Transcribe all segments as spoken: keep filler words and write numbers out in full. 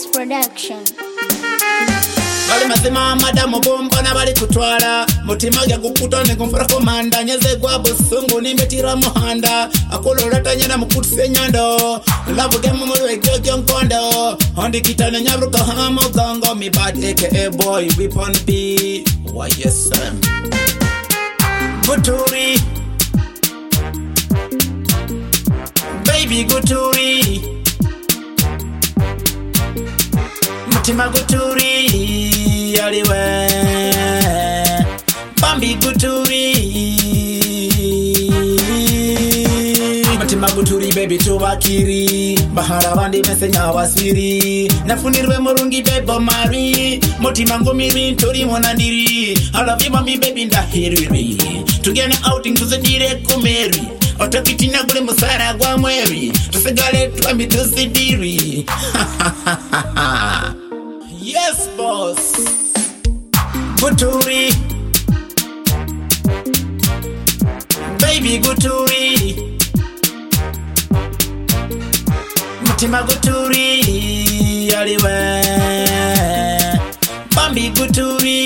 Beats Production. Bali mazima madamu bomba na bali kutwala mutima gya gukuta ne kumfura komanda nyeze gwa busungu nimetira muhanda akolola tanyana mukutse nyando love game muri gyo gyo nkondo hondi kitana nyabruka hamo gango mi bad aka boy weapon B. Why yes sir Guturi baby Guturi mutima Guturi aliwe Bambi Guturi mutima Guturi baby tubakiri bahara bandi mesenya wasiri nafunirwe murungi bebo mari mutima ngumiri tori monandiri I love you mommy baby ndahiriri tugene outing tuzidire kumeri otokitina gule musara gwa mweri tusigale twambi tusidiri yes boss Guturi baby Guturi mutima Guturi aliwe Bambi Guturi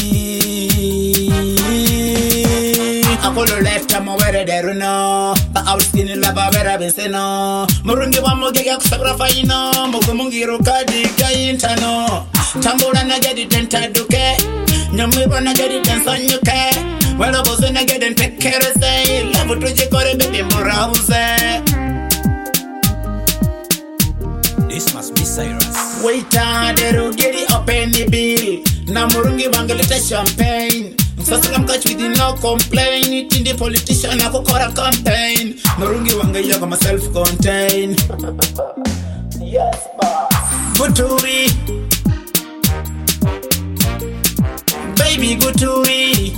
Akolo left I'm aware there no but out skin la bavera beseno murungi wa mogega kusabra faino mugumungiru kadi gaintano tambula na gedi denta duke nyamwe na gedi densanyuke wala bozo na gedi tekere say love tuje kore baby morauze. This must be Cyrus. Wait a deru gedi open the bill na murungi bangaleta champagne sasa kama kachwidi no complain it in the politician akokora campaign murungi wangaya kama self contained. Yes boss Guturi baby Guturi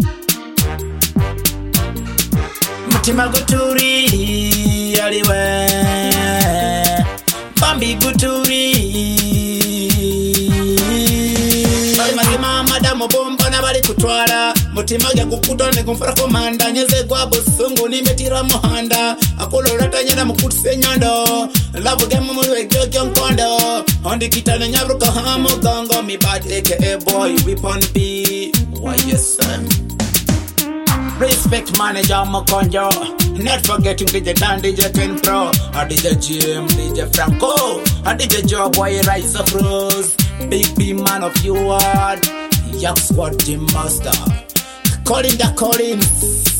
mutima Guturi aliwe Bambi Guturi bali mazima madamu bomba na bali kutwala mutima gya gukuta ne kumfura komanda nyeze gwa busungu nimetira muhanda akolola tanyana mukutse nyando love game muri gyo gyo nkondo hondi kitana nyabruka hamo gango mi bad aka boy weapon B. Why yes sir respect manager Mokonjo not forgetting D J Dan D J Ken Pro or D J Jim D J Franco or D J Joe Boy Rise of Rose Big B man of you word Young Squad Jim Master calling the Collins